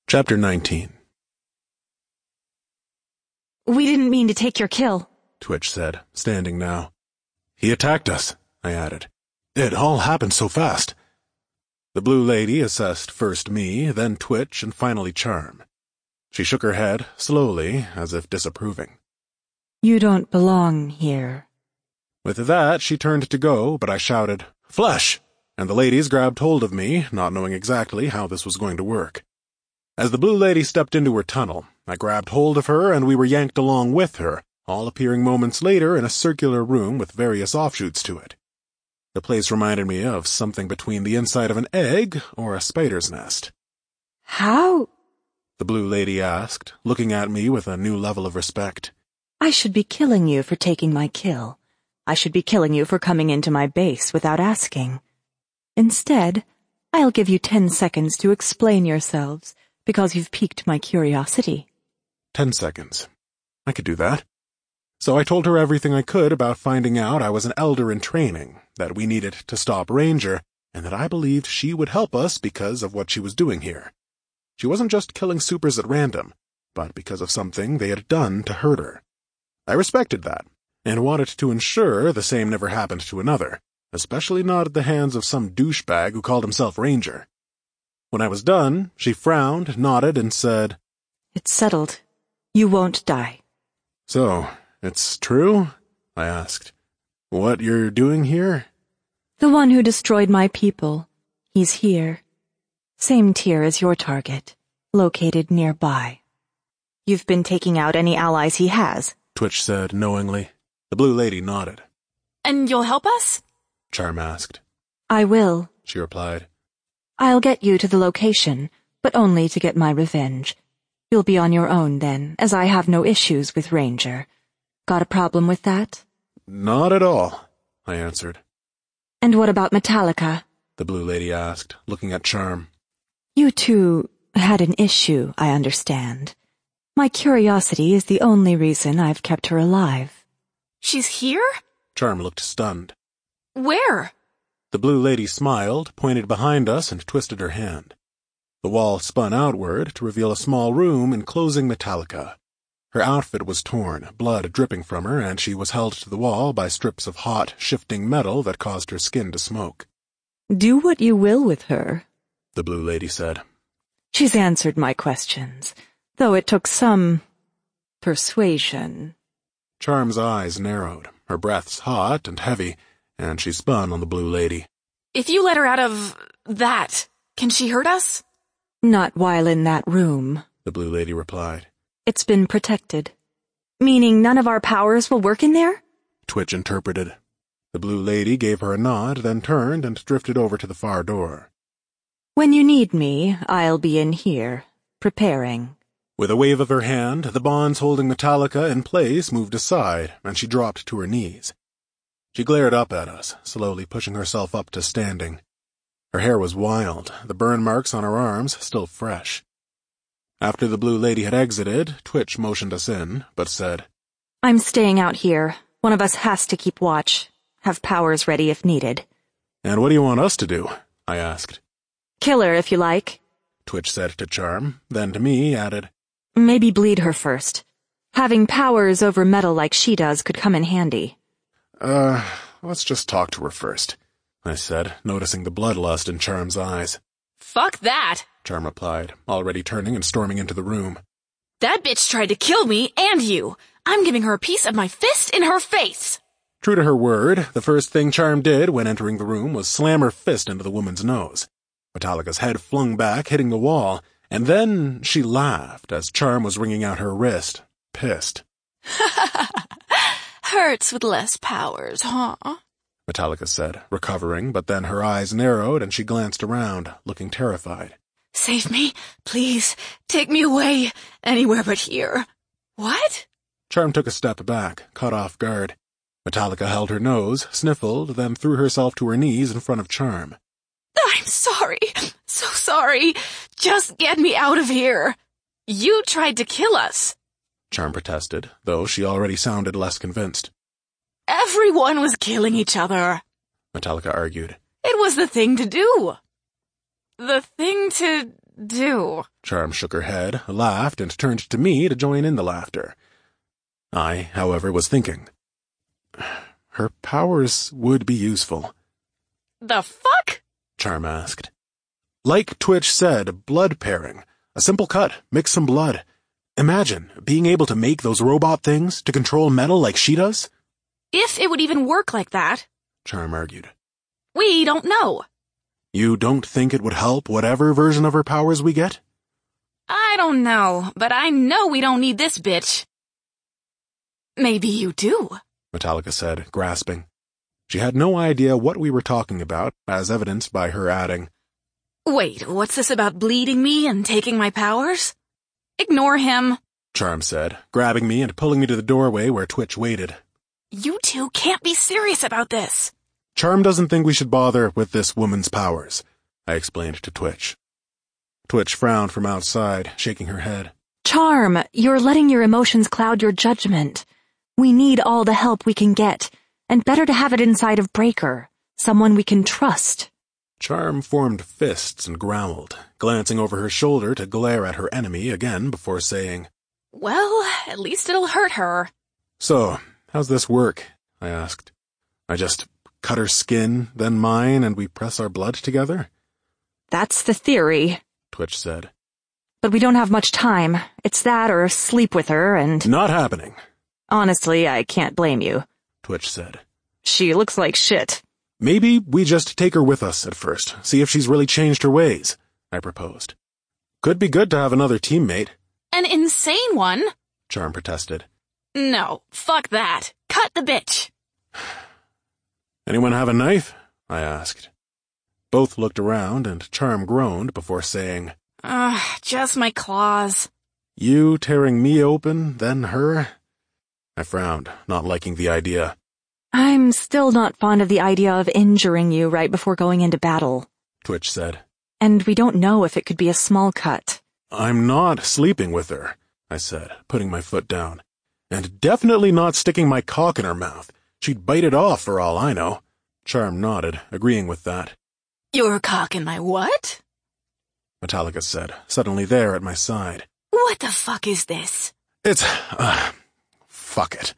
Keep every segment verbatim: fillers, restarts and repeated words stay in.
Chapter nineteen. We didn't mean to take your kill, Twitch said, standing now. He attacked us, I added. It all happened so fast. The blue lady assessed first me, then Twitch, and finally Charm. She shook her head, slowly, as if disapproving. You don't belong here. With that, she turned to go, but I shouted, Flesh! And the ladies grabbed hold of me, not knowing exactly how this was going to work. As the blue lady stepped into her tunnel, I grabbed hold of her and we were yanked along with her, all appearing moments later in a circular room with various offshoots to it. The place reminded me of something between the inside of an egg or a spider's nest. How? The blue lady asked, looking at me with a new level of respect. I should be killing you for taking my kill. I should be killing you for coming into my base without asking. Instead, I'll give you ten seconds to explain yourselves, because you've piqued my curiosity. Ten seconds. I could do that. So I told her everything I could about finding out I was an elder in training, that we needed to stop Ranger, and that I believed she would help us because of what she was doing here. She wasn't just killing supers at random, but because of something they had done to hurt her. I respected that, and wanted to ensure the same never happened to another, especially not at the hands of some douchebag who called himself Ranger. When I was done, she frowned, nodded, and said, It's settled. You won't die. So, it's true? I asked. What you're doing here? The one who destroyed my people. He's here. Same tier as your target, located nearby. You've been taking out any allies he has? Twitch said knowingly. The blue lady nodded. And you'll help us? Charm asked. I will, she replied. I'll get you to the location, but only to get my revenge. You'll be on your own then, as I have no issues with Ranger. Got a problem with that? Not at all, I answered. And what about Metallica? The blue lady asked, looking at Charm. You two had an issue, I understand. My curiosity is the only reason I've kept her alive. She's here? Charm looked stunned. Where? The blue lady smiled, pointed behind us, and twisted her hand. The wall spun outward to reveal a small room enclosing Metallica. Her outfit was torn, blood dripping from her, and she was held to the wall by strips of hot, shifting metal that caused her skin to smoke. Do what you will with her, the blue lady said. She's answered my questions, though it took some persuasion. Charm's eyes narrowed, her breaths hot and heavy, and she spun on the blue lady. If you let her out of that, can she hurt us? Not while in that room, the blue lady replied. It's been protected. Meaning none of our powers will work in there? Twitch interpreted. The blue lady gave her a nod, then turned and drifted over to the far door. When you need me, I'll be in here, preparing. With a wave of her hand, the bonds holding Metallica in place moved aside, and she dropped to her knees. She glared up at us, slowly pushing herself up to standing. Her hair was wild, the burn marks on her arms still fresh. After the blue lady had exited, Twitch motioned us in, but said, I'm staying out here. One of us has to keep watch. Have powers ready if needed. And what do you want us to do? I asked. Kill her if you like, Twitch said to Charm, then to me added, Maybe bleed her first. Having powers over metal like she does could come in handy. Uh, let's just talk to her first, I said, noticing the bloodlust in Charm's eyes. Fuck that, Charm replied, already turning and storming into the room. That bitch tried to kill me and you. I'm giving her a piece of my fist in her face. True to her word, the first thing Charm did when entering the room was slam her fist into the woman's nose. Metallica's head flung back, hitting the wall, and then she laughed as Charm was wringing out her wrist, pissed. Hurts with less powers, huh? Metallica said, recovering, but then her eyes narrowed and she glanced around, looking terrified. Save me, please. Take me away. Anywhere but here. What? Charm took a step back, caught off guard. Metallica held her nose, sniffled, then threw herself to her knees in front of Charm. I'm sorry. So sorry. Just get me out of here. You tried to kill us. Charm protested, though she already sounded less convinced. Everyone was killing each other, Metallica argued. It was the thing to do. The thing to do? Charm shook her head, laughed, and turned to me to join in the laughter. I, however, was thinking. Her powers would be useful. The fuck? Charm asked. Like Twitch said, blood pairing. A simple cut, mix some blood. Imagine being able to make those robot things to control metal like she does. If it would even work like that. Charm argued. We don't know. You don't think it would help whatever version of her powers we get? I don't know, but I know we don't need this bitch. Maybe you do, Metallica said, grasping. She had no idea what we were talking about, as evidenced by her adding, Wait, what's this about bleeding me and taking my powers? Ignore him, Charm said, grabbing me and pulling me to the doorway where Twitch waited. You two can't be serious about this. Charm doesn't think we should bother with this woman's powers, I explained to Twitch. Twitch frowned from outside, shaking her head. Charm, you're letting your emotions cloud your judgment. We need all the help we can get, and better to have it inside of Breaker, someone we can trust. Charm formed fists and growled, glancing over her shoulder to glare at her enemy again before saying, Well, at least it'll hurt her. So, how's this work? I asked. I just cut her skin, then mine, and we press our blood together? That's the theory, Twitch said. But we don't have much time. It's that or sleep with her and— Not happening. Honestly, I can't blame you, Twitch said. She looks like shit. Maybe we just take her with us at first, see if she's really changed her ways, I proposed. Could be good to have another teammate. An insane one? Charm protested. No, fuck that. Cut the bitch. Anyone have a knife? I asked. Both looked around, and Charm groaned before saying, Ugh, just my claws. You tearing me open, then her? I frowned, not liking the idea. I'm still not fond of the idea of injuring you right before going into battle, Twitch said. And we don't know if it could be a small cut. I'm not sleeping with her, I said, putting my foot down. And definitely not sticking my cock in her mouth. She'd bite it off for all I know. Charm nodded, agreeing with that. Your cock in my what? Metallica said, suddenly there at my side. What the fuck is this? It's, uh, fuck it.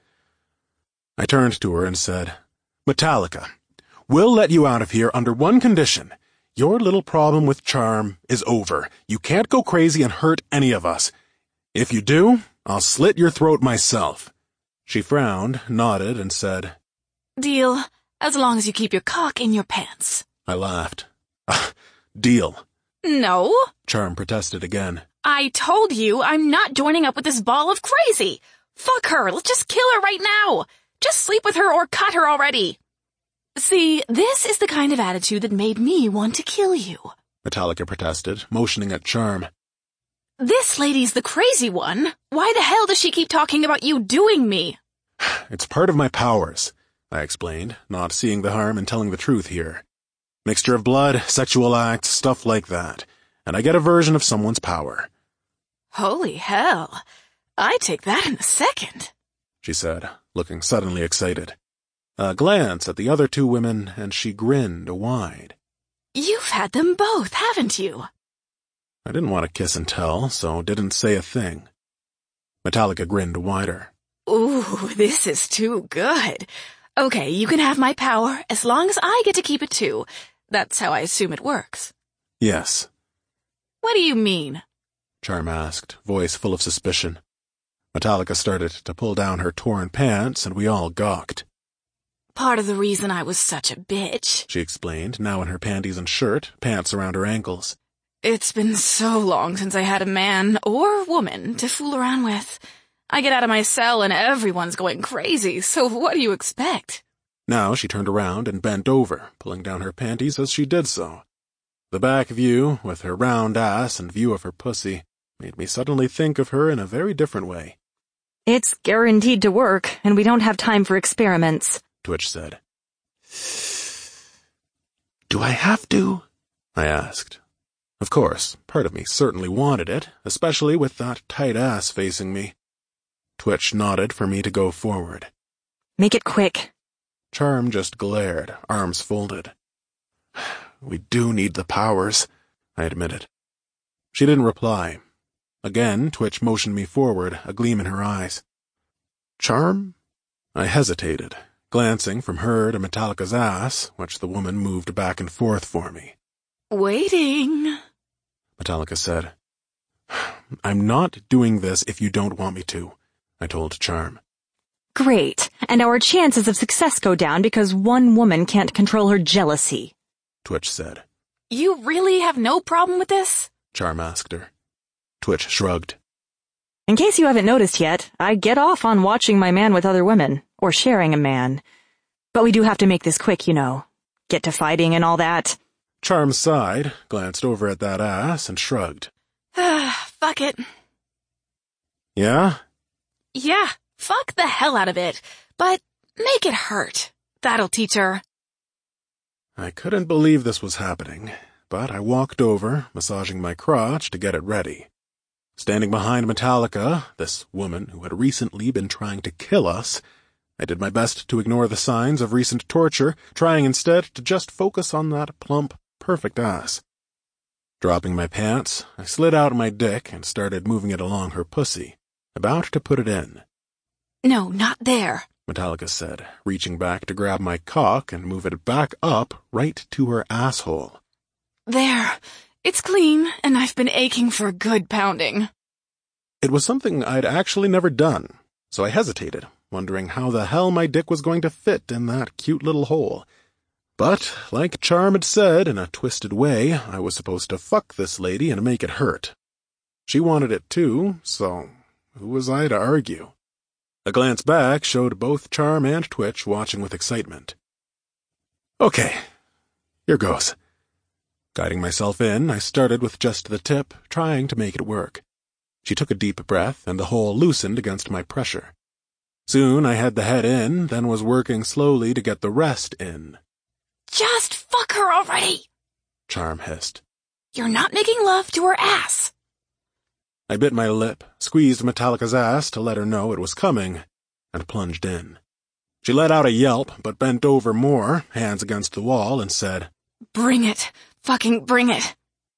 I turned to her and said, Metallica, we'll let you out of here under one condition. Your little problem with Charm is over. You can't go crazy and hurt any of us. If you do, I'll slit your throat myself. She frowned, nodded, and said, Deal, as long as you keep your cock in your pants. I laughed. Deal. No. Charm protested again. I told you I'm not joining up with this ball of crazy. Fuck her, let's just kill her right now. Just sleep with her or cut her already. See, this is the kind of attitude that made me want to kill you. Metallica protested, motioning at Charm. This lady's the crazy one. Why the hell does she keep talking about you doing me? It's part of my powers, I explained, not seeing the harm in telling the truth here. Mixture of blood, sexual acts, stuff like that. And I get a version of someone's power. Holy hell. I'd take that in a second, she said, looking suddenly excited. A glance at the other two women, and she grinned wide. You've had them both, haven't you? I didn't want to kiss and tell, so didn't say a thing. Metallica grinned wider. Ooh, this is too good. Okay, you can have my power as long as I get to keep it too. That's how I assume it works. Yes. What do you mean? Charm asked, voice full of suspicion. Metallica started to pull down her torn pants, and we all gawked. Part of the reason I was such a bitch, she explained, now in her panties and shirt, pants around her ankles. It's been so long since I had a man or woman to fool around with. I get out of my cell and everyone's going crazy, so what do you expect? Now she turned around and bent over, pulling down her panties as she did so. The back view, with her round ass and view of her pussy, made me suddenly think of her in a very different way. It's guaranteed to work, and we don't have time for experiments, Twitch said. Do I have to? I asked. Of course, part of me certainly wanted it, especially with that tight ass facing me. Twitch nodded for me to go forward. Make it quick. Charm just glared, arms folded. We do need the powers, I admitted. She didn't reply. Again, Twitch motioned me forward, a gleam in her eyes. Charm? I hesitated, glancing from her to Metallica's ass, which the woman moved back and forth for me. Waiting, Metallica said. I'm not doing this if you don't want me to, I told Charm. Great, and our chances of success go down because one woman can't control her jealousy, Twitch said. You really have no problem with this? Charm asked her. Twitch shrugged. In case you haven't noticed yet, I get off on watching my man with other women, or sharing a man. But we do have to make this quick, you know. Get to fighting and all that. Charm sighed, glanced over at that ass, and shrugged. Fuck it. Yeah? Yeah, fuck the hell out of it. But make it hurt. That'll teach her. I couldn't believe this was happening, but I walked over, massaging my crotch to get it ready. Standing behind Metallica, this woman who had recently been trying to kill us, I did my best to ignore the signs of recent torture, trying instead to just focus on that plump, perfect ass. Dropping my pants, I slid out my dick and started moving it along her pussy, about to put it in. No, not there, Metallica said, reaching back to grab my cock and move it back up right to her asshole. There. It's clean, and I've been aching for a good pounding. It was something I'd actually never done, so I hesitated, wondering how the hell my dick was going to fit in that cute little hole. But, like Charm had said, in a twisted way, I was supposed to fuck this lady and make it hurt. She wanted it too, so who was I to argue? A glance back showed both Charm and Twitch watching with excitement. Okay, here goes. Guiding myself in, I started with just the tip, trying to make it work. She took a deep breath, and the hole loosened against my pressure. Soon I had the head in, then was working slowly to get the rest in. Just fuck her already, Charm hissed. You're not making love to her ass. I bit my lip, squeezed Metallica's ass to let her know it was coming, and plunged in. She let out a yelp, but bent over more, hands against the wall, and said, Bring it. Fucking bring it.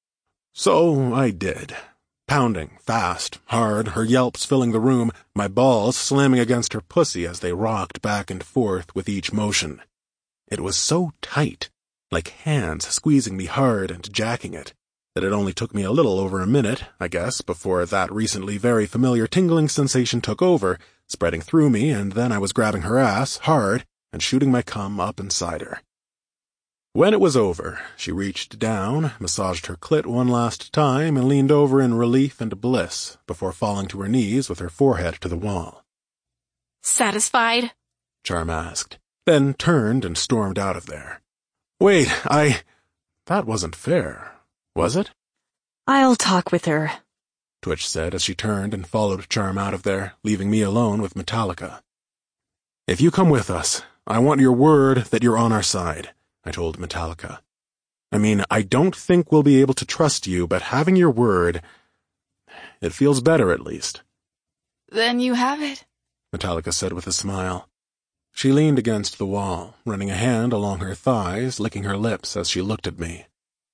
So I did. Pounding, fast, hard, her yelps filling the room, my balls slamming against her pussy as they rocked back and forth with each motion. It was so tight, like hands squeezing me hard and jacking it, that it only took me a little over a minute, I guess, before that recently very familiar tingling sensation took over, spreading through me, and then I was grabbing her ass, hard, and shooting my cum up inside her. When it was over, she reached down, massaged her clit one last time, and leaned over in relief and bliss before falling to her knees with her forehead to the wall. Satisfied? Charm asked, then turned and stormed out of there. Wait, I... That wasn't fair, was it? I'll talk with her, Twitch said as she turned and followed Charm out of there, leaving me alone with Metallica. If you come with us, I want your word that you're on our side, I told Metallica. I mean, I don't think we'll be able to trust you, but having your word, it feels better at least. Then you have it, Metallica said with a smile. She leaned against the wall, running a hand along her thighs, licking her lips as she looked at me.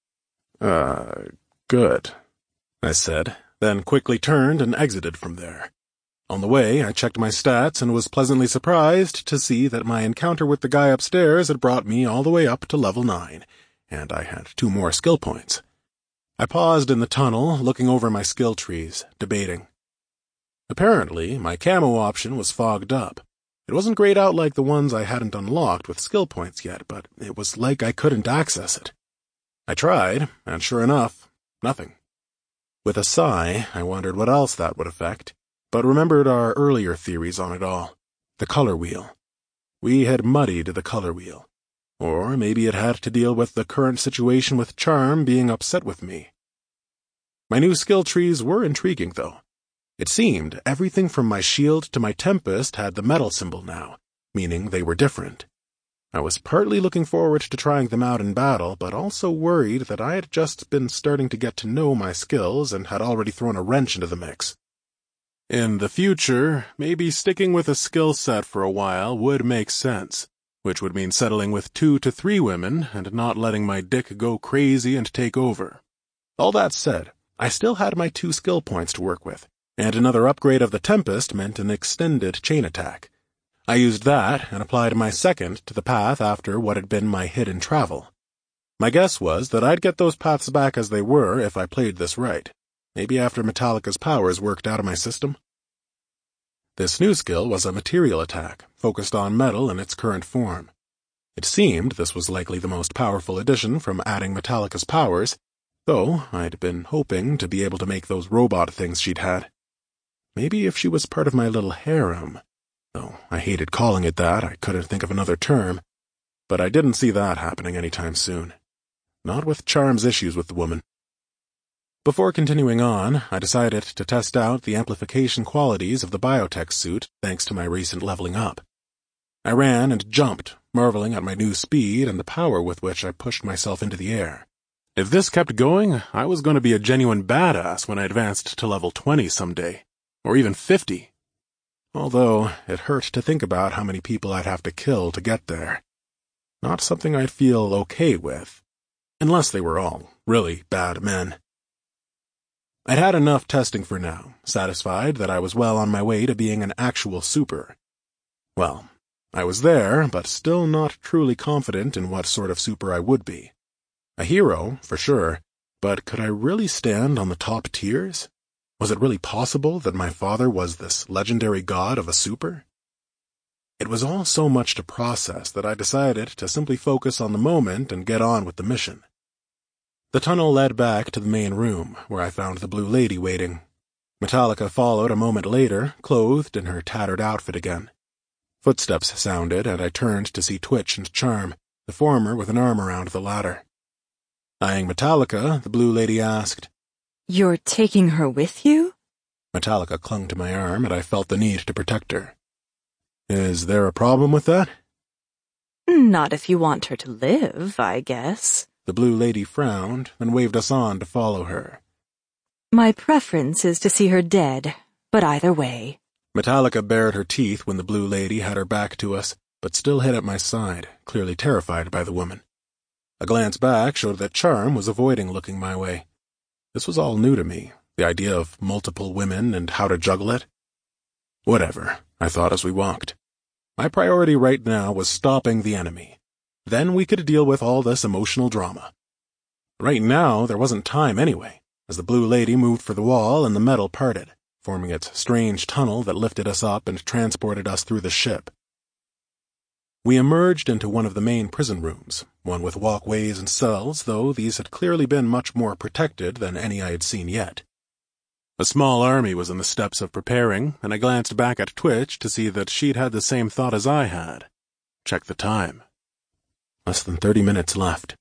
Uh, good, I said, then quickly turned and exited from there. On the way, I checked my stats and was pleasantly surprised to see that my encounter with the guy upstairs had brought me all the way up to level nine, and I had two more skill points. I paused in the tunnel, looking over my skill trees, debating. Apparently, my camo option was fogged up. It wasn't grayed out like the ones I hadn't unlocked with skill points yet, but it was like I couldn't access it. I tried, and sure enough, nothing. With a sigh, I wondered what else that would affect, but remembered our earlier theories on it all. The color wheel. We had muddied the color wheel. Or maybe it had to deal with the current situation with Charm being upset with me. My new skill trees were intriguing, though. It seemed everything from my shield to my tempest had the metal symbol now, meaning they were different. I was partly looking forward to trying them out in battle, but also worried that I had just been starting to get to know my skills and had already thrown a wrench into the mix. In the future, maybe sticking with a skill set for a while would make sense, which would mean settling with two to three women and not letting my dick go crazy and take over. All that said, I still had my two skill points to work with, and another upgrade of the Tempest meant an extended chain attack. I used that and applied my second to the path after what had been my hidden travel. My guess was that I'd get those paths back as they were if I played this right, maybe after Metallica's powers worked out of my system. This new skill was a material attack, focused on metal in its current form. It seemed this was likely the most powerful addition from adding Metallica's powers, though I'd been hoping to be able to make those robot things she'd had. Maybe if she was part of my little harem, though I hated calling it that, I couldn't think of another term, but I didn't see that happening anytime soon. Not with Charm's issues with the woman. Before continuing on, I decided to test out the amplification qualities of the biotech suit thanks to my recent leveling up. I ran and jumped, marveling at my new speed and the power with which I pushed myself into the air. If this kept going, I was going to be a genuine badass when I advanced to level twenty someday, or even fifty. Although it hurt to think about how many people I'd have to kill to get there. Not something I'd feel okay with, unless they were all really bad men. I'd had enough testing for now, satisfied that I was well on my way to being an actual super. Well, I was there, but still not truly confident in what sort of super I would be. A hero, for sure, but could I really stand on the top tiers? Was it really possible that my father was this legendary god of a super? It was all so much to process that I decided to simply focus on the moment and get on with the mission. The tunnel led back to the main room, where I found the Blue Lady waiting. Metallica followed a moment later, clothed in her tattered outfit again. Footsteps sounded, and I turned to see Twitch and Charm, the former with an arm around the latter. Eyeing Metallica, the Blue Lady asked, "You're taking her with you?" Metallica clung to my arm, and I felt the need to protect her. "Is there a problem with that?" "Not if you want her to live, I guess." The Blue Lady frowned, then waved us on to follow her. "My preference is to see her dead, but either way." Metallica bared her teeth when the Blue Lady had her back to us, but still hid at my side, clearly terrified by the woman. A glance back showed that Charm was avoiding looking my way. This was all new to me, the idea of multiple women and how to juggle it. Whatever, I thought as we walked. My priority right now was stopping the enemy. Then we could deal with all this emotional drama. Right now, there wasn't time anyway, as the Blue Lady moved for the wall and the metal parted, forming its strange tunnel that lifted us up and transported us through the ship. We emerged into one of the main prison rooms, one with walkways and cells, though these had clearly been much more protected than any I had seen yet. A small army was in the steps of preparing, and I glanced back at Twitch to see that she'd had the same thought as I had. Check the time. Less than thirty minutes left.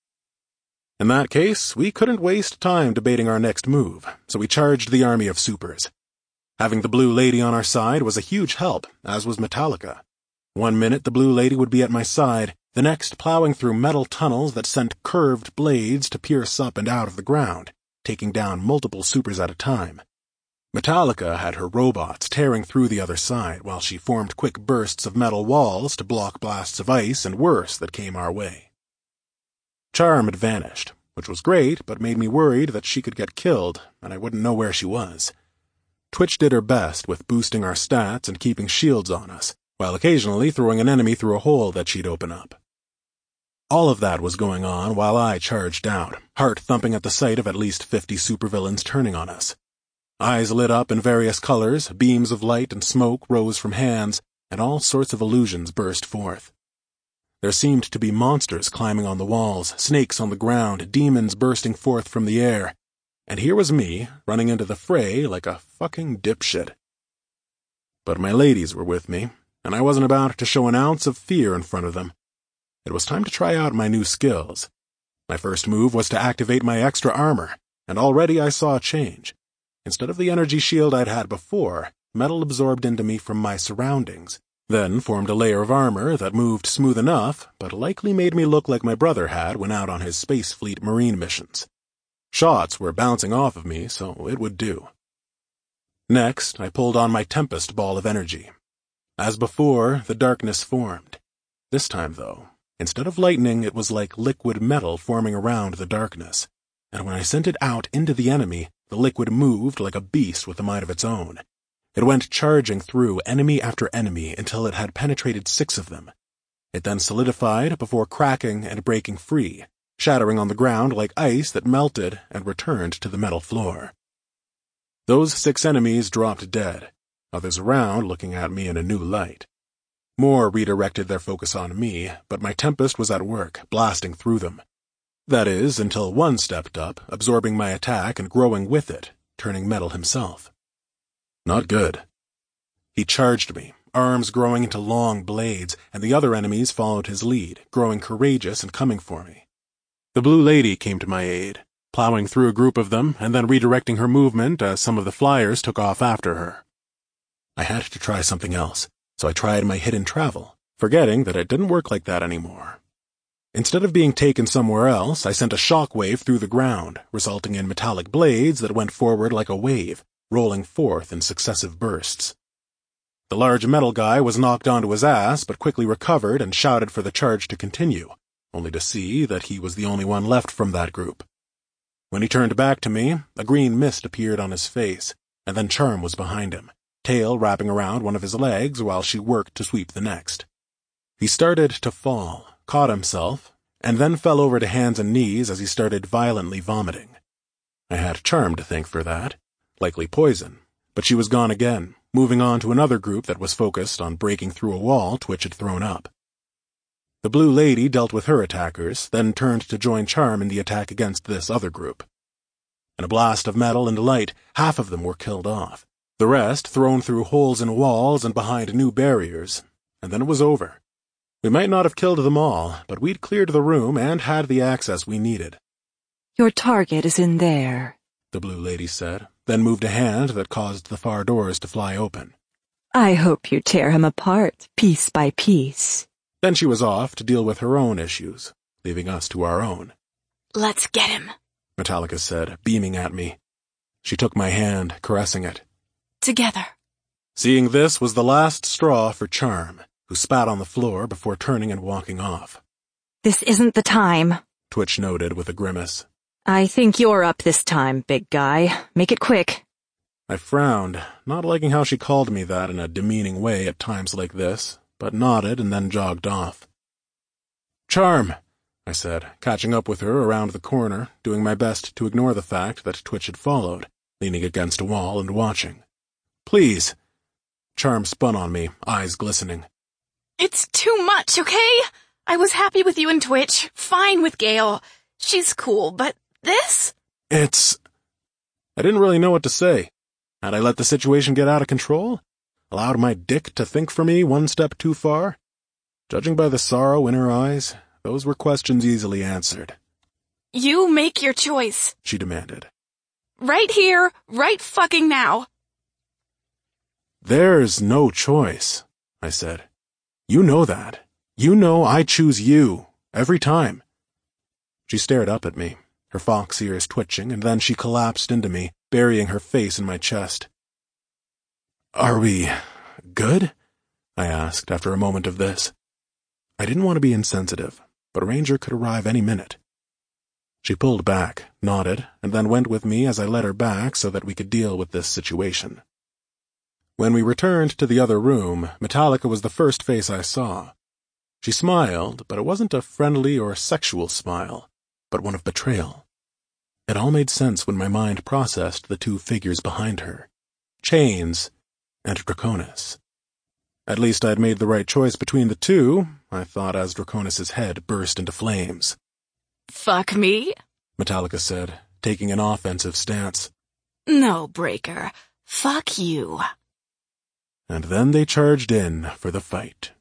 In that case, we couldn't waste time debating our next move, so we charged the army of supers. Having the Blue Lady on our side was a huge help, as was Metallica. One minute the Blue Lady would be at my side, the next plowing through metal tunnels that sent curved blades to pierce up and out of the ground, taking down multiple supers at a time. Metallica had her robots tearing through the other side while she formed quick bursts of metal walls to block blasts of ice and worse that came our way. Charm had vanished, which was great, but made me worried that she could get killed, and I wouldn't know where she was. Twitch did her best with boosting our stats and keeping shields on us, while occasionally throwing an enemy through a hole that she'd open up. All of that was going on while I charged out, heart thumping at the sight of at least fifty supervillains turning on us. Eyes lit up in various colors, beams of light and smoke rose from hands, and all sorts of illusions burst forth. There seemed to be monsters climbing on the walls, snakes on the ground, demons bursting forth from the air, and here was me, running into the fray like a fucking dipshit. But my ladies were with me, and I wasn't about to show an ounce of fear in front of them. It was time to try out my new skills. My first move was to activate my extra armor, and already I saw a change. Instead of the energy shield I'd had before, metal absorbed into me from my surroundings, then formed a layer of armor that moved smooth enough, but likely made me look like my brother had when out on his Space Fleet Marine missions. Shots were bouncing off of me, so it would do. Next, I pulled on my Tempest ball of energy. As before, the darkness formed. This time, though, instead of lightning, it was like liquid metal forming around the darkness. and when I sent it out into the enemy, the liquid moved like a beast with a mind of its own. It went charging through enemy after enemy until it had penetrated six of them. It then solidified before cracking and breaking free, shattering on the ground like ice that melted and returned to the metal floor. Those six enemies dropped dead, others around looking at me in a new light. More redirected their focus on me, but my Tempest was at work, blasting through them. That is, until one stepped up, absorbing my attack and growing with it, turning metal himself. Not good. He charged me, arms growing into long blades, and the other enemies followed his lead, growing courageous and coming for me. The Blue Lady came to my aid, plowing through a group of them and then redirecting her movement as some of the flyers took off after her. I had to try something else, so I tried my hidden travel, forgetting that it didn't work like that anymore. Instead of being taken somewhere else, I sent a shockwave through the ground, resulting in metallic blades that went forward like a wave, rolling forth in successive bursts. The large metal guy was knocked onto his ass, but quickly recovered and shouted for the charge to continue, only to see that he was the only one left from that group. When he turned back to me, a green mist appeared on his face, and then Charm was behind him, tail wrapping around one of his legs while she worked to sweep the next. He started to fall, caught himself, and then fell over to hands and knees as he started violently vomiting. I had Charm to thank for that, likely poison, but she was gone again, moving on to another group that was focused on breaking through a wall Twitch had thrown up. The Blue Lady dealt with her attackers, then turned to join Charm in the attack against this other group. In a blast of metal and light, half of them were killed off, the rest thrown through holes in walls and behind new barriers, and then it was over. We might not have killed them all, but we'd cleared the room and had the access we needed. Your target is in there, the Blue Lady said, then moved a hand that caused the far doors to fly open. I hope you tear him apart, piece by piece. Then she was off to deal with her own issues, leaving us to our own. Let's get him, Metallica said, beaming at me. She took my hand, caressing it. Together. Seeing this was the last straw for Charm, who spat on the floor before turning and walking off. This isn't the time, Twitch noted with a grimace. I think you're up this time, big guy. Make it quick. I frowned, not liking how she called me that in a demeaning way at times like this, but nodded and then jogged off. Charm, I said, catching up with her around the corner, doing my best to ignore the fact that Twitch had followed, leaning against a wall and watching. Please. Charm spun on me, eyes glistening. It's too much, okay? I was happy with you and Twitch, fine with Gale. She's cool, but this? It's... I didn't really know what to say. Had I let the situation get out of control? Allowed my dick to think for me one step too far? Judging by the sorrow in her eyes, those were questions easily answered. You make your choice, she demanded. Right here, right fucking now. There's no choice, I said. You know that. You know I choose you, every time. She stared up at me, her fox ears twitching, and then she collapsed into me, burying her face in my chest. Are we good? I asked after a moment of this. I didn't want to be insensitive, but Ranger could arrive any minute. She pulled back, nodded, and then went with me as I led her back so that we could deal with this situation. When we returned to the other room, Metallica was the first face I saw. She smiled, but it wasn't a friendly or sexual smile, but one of betrayal. It all made sense when my mind processed the two figures behind her, Chains and Draconis. At least I had made the right choice between the two, I thought as Draconis' head burst into flames. Fuck me? Metallica said, taking an offensive stance. No, Breaker. Fuck you. And then they charged in for the fight.